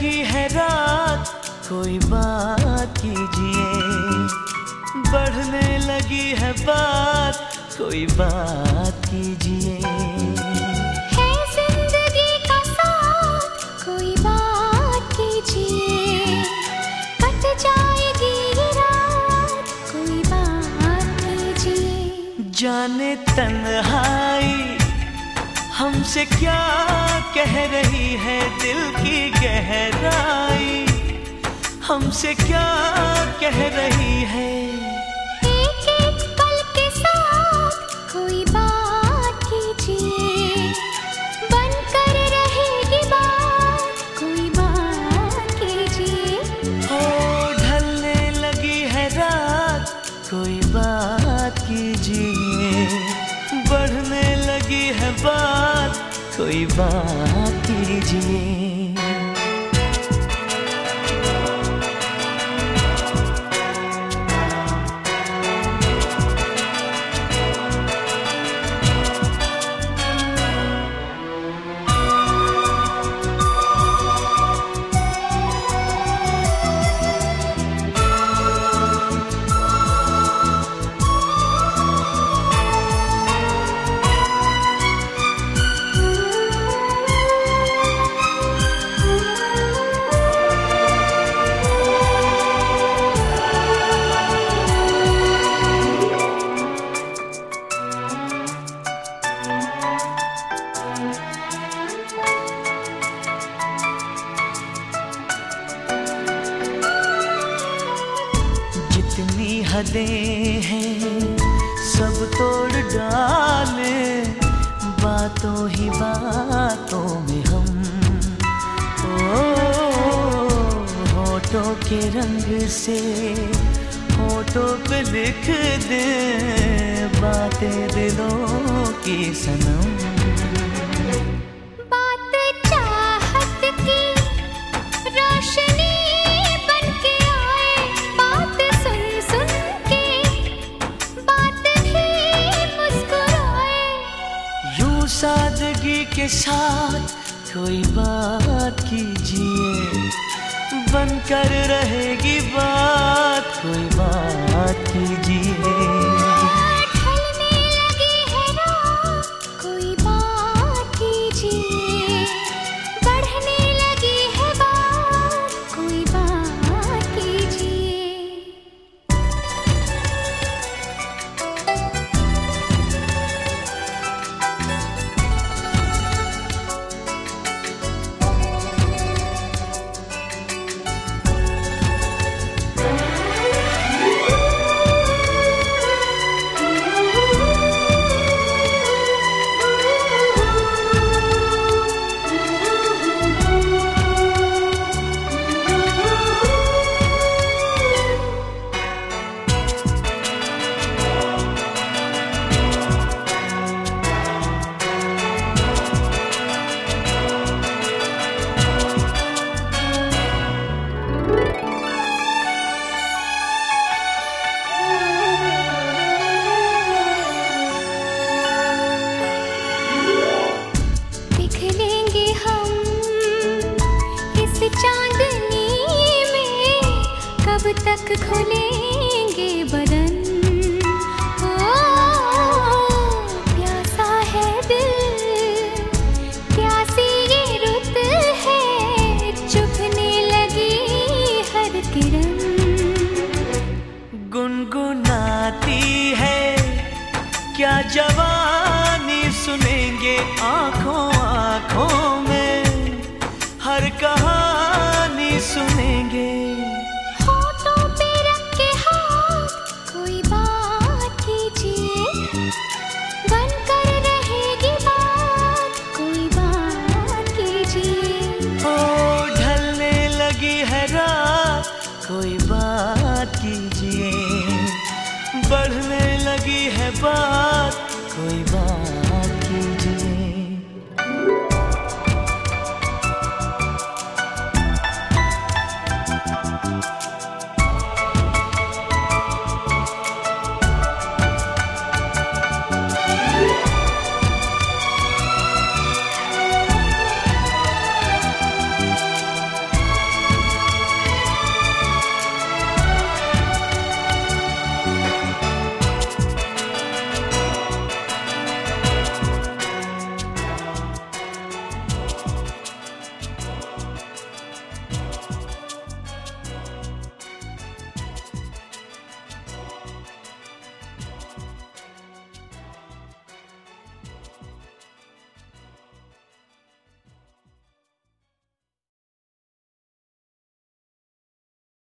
लगी है रात, कोई बात कीजिए। बढ़ने लगी है बात, कोई बात कीजिए। है जिंदगी का साथ, कोई बात कीजिए। कट जाएगी ये रात, कोई बात कीजिए। जाने तन्हाई हमसे क्या कह रही है, दिल की गहराई हमसे क्या कह रही है। एक एक पल के साथ कोई बात कीजिए। बनकर रहेगी बात, कोई बात कीजिए। हो ढलने लगी है रात, कोई बात कीजिए। बढ़ने लगी है बात, कोई बात कीजिए। जितनी हदें हैं सब तोड़ डाले, बातों ही बातों में हम होठों के रंग से होठों पे लिख दे बातें दिलों की सनम। बात चाहत की रोशनी बनके आए, बात सुन सुन के बात भी मुस्कुराए। यूं सादगी के साथ कोई बात कीजिए। बनकर रहेगी बात, कोई बात कीजिए। ढलने लगी है रात, कोई बात कीजिए। बढ़ने लगी है बात, कोई बात कीजिए। कब तक खुलेंगे बदन, प्यासा है दिल, प्यासी ये रुत है, चुभने लगी हर किरण। गुनगुनाती है क्या जवानी, सुनेंगे आंखों आंखों में हर कहानी सुनेंगे।